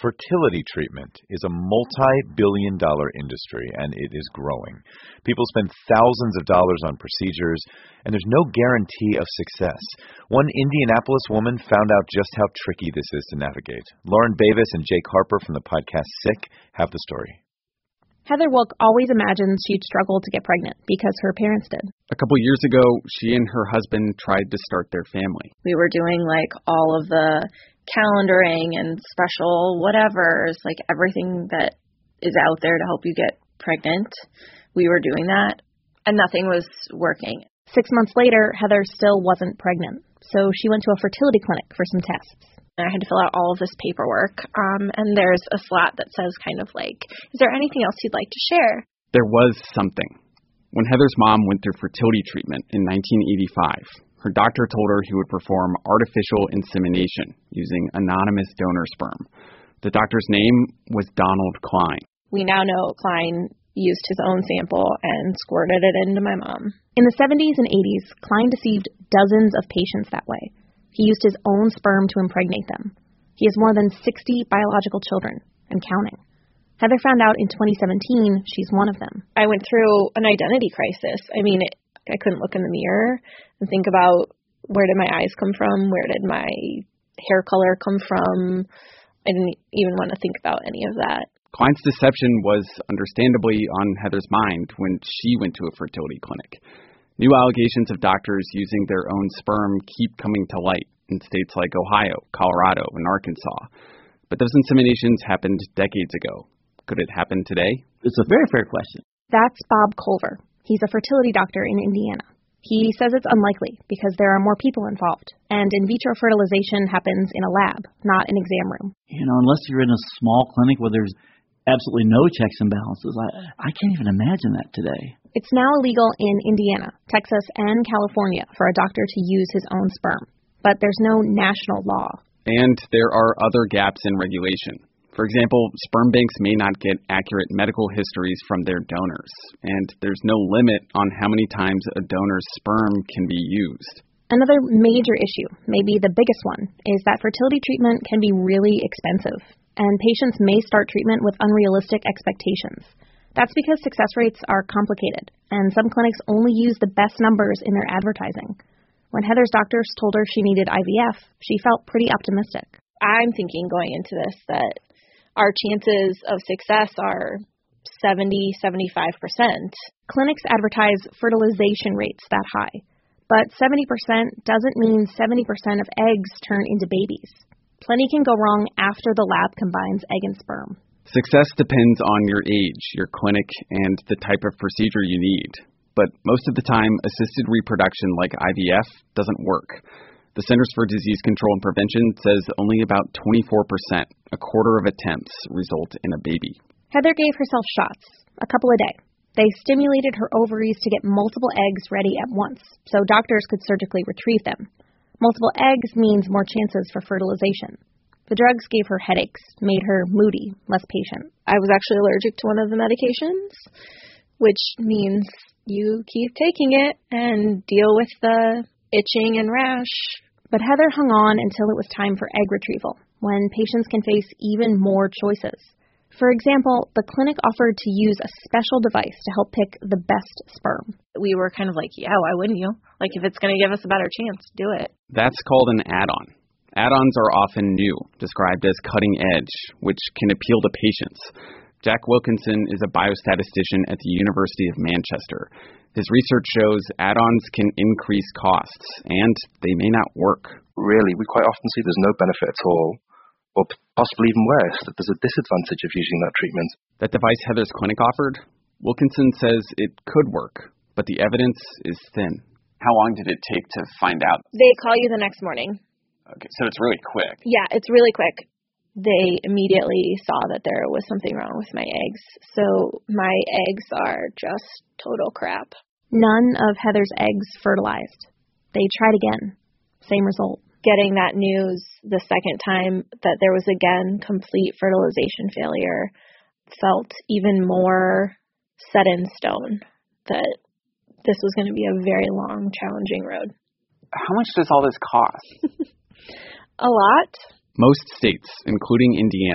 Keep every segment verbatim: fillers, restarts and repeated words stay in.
Fertility treatment is a multi-billion dollar industry, and it is growing. People spend thousands of dollars on procedures, and there's no guarantee of success. One Indianapolis woman found out just how tricky this is to navigate. Lauren Bavis and Jake Harper from the podcast Sick have the story. Heather Wilk always imagined she'd struggle to get pregnant because her parents did. A couple years ago, she and her husband tried to start their family. We were doing, like, all of the calendaring and special whatevers, like everything that is out there to help you get pregnant. We were doing that, and nothing was working. Six months later, Heather still wasn't pregnant, so she went to a fertility clinic for some tests. I had to fill out all of this paperwork, um, and there's a slot that says kind of like, is there anything else you'd like to share? There was something. When Heather's mom went through fertility treatment in nineteen eighty-five, her doctor told her he would perform artificial insemination using anonymous donor sperm. The doctor's name was Donald Klein. We now know Klein used his own sample and squirted it into my mom. In the seventies and eighties, Klein deceived dozens of patients that way. He used his own sperm to impregnate them. He has more than sixty biological children, and counting. Heather found out in twenty seventeen she's one of them. I went through an identity crisis. I mean, it, I couldn't look in the mirror and think about, where did my eyes come from? Where did my hair color come from? I didn't even want to think about any of that. Klein's deception was understandably on Heather's mind when she went to a fertility clinic. New allegations of doctors using their own sperm keep coming to light in states like Ohio, Colorado, and Arkansas. But those inseminations happened decades ago. Could it happen today? It's a very fair question. That's Bob Culver. He's a fertility doctor in Indiana. He says it's unlikely because there are more people involved, and in vitro fertilization happens in a lab, not an exam room. You know, unless you're in a small clinic where there's absolutely no checks and balances, I, I can't even imagine that today. It's now illegal in Indiana, Texas, and California for a doctor to use his own sperm, but there's no national law. And there are other gaps in regulation. For example, sperm banks may not get accurate medical histories from their donors, and there's no limit on how many times a donor's sperm can be used. Another major issue, maybe the biggest one, is that fertility treatment can be really expensive, and patients may start treatment with unrealistic expectations. That's because success rates are complicated, and some clinics only use the best numbers in their advertising. When Heather's doctors told her she needed I V F, she felt pretty optimistic. I'm thinking going into this that our chances of success are seventy, seventy-five percent. Clinics advertise fertilization rates that high, but seventy percent doesn't mean seventy percent of eggs turn into babies. Plenty can go wrong after the lab combines egg and sperm. Success depends on your age, your clinic, and the type of procedure you need. But most of the time, assisted reproduction like I V F doesn't work. The Centers for Disease Control and Prevention says only about twenty-four percent, a quarter of attempts, result in a baby. Heather gave herself shots, a couple a day. They stimulated her ovaries to get multiple eggs ready at once, so doctors could surgically retrieve them. Multiple eggs means more chances for fertilization. The drugs gave her headaches, made her moody, less patient. I was actually allergic to one of the medications, which means you keep taking it and deal with the itching and rash. But Heather hung on until it was time for egg retrieval, when patients can face even more choices. For example, the clinic offered to use a special device to help pick the best sperm. We were kind of like, yeah, why wouldn't you? Like, if it's going to give us a better chance, do it. That's called an add-on. Add-ons are often new, described as cutting edge, which can appeal to patients. Jack Wilkinson is a biostatistician at the University of Manchester. His research shows add-ons can increase costs, and they may not work. Really, we quite often see there's no benefit at all, or possibly even worse, that there's a disadvantage of using that treatment. That device Heather's clinic offered? Wilkinson says it could work, but the evidence is thin. How long did it take to find out? They call you the next morning. Okay, so it's really quick. Yeah, it's really quick. They immediately saw that there was something wrong with my eggs. So my eggs are just total crap. None of Heather's eggs fertilized. They tried again. Same result. Getting that news the second time that there was again complete fertilization failure felt even more set in stone that this was going to be a very long, challenging road. How much does all this cost? A lot. Most states, including Indiana,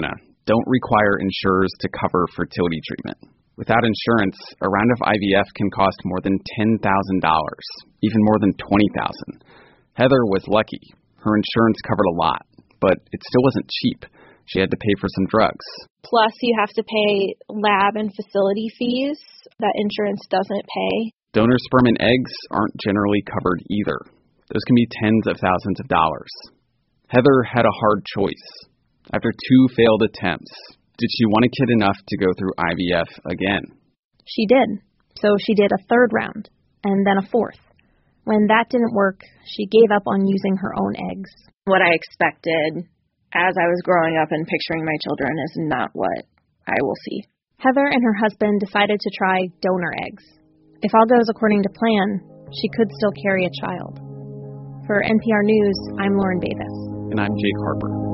don't require insurers to cover fertility treatment. Without insurance, a round of I V F can cost more than ten thousand dollars, even more than twenty thousand dollars. Heather was lucky. Her insurance covered a lot, but it still wasn't cheap. She had to pay for some drugs. Plus, you have to pay lab and facility fees that insurance doesn't pay. Donor sperm and eggs aren't generally covered either. Those can be tens of thousands of dollars. Heather had a hard choice. After two failed attempts, did she want a kid enough to go through I V F again? She did. So she did a third round, and then a fourth. When that didn't work, she gave up on using her own eggs. What I expected as I was growing up and picturing my children is not what I will see. Heather and her husband decided to try donor eggs. If all goes according to plan, she could still carry a child. For N P R News, I'm Lauren Davis. And I'm Jake Harper.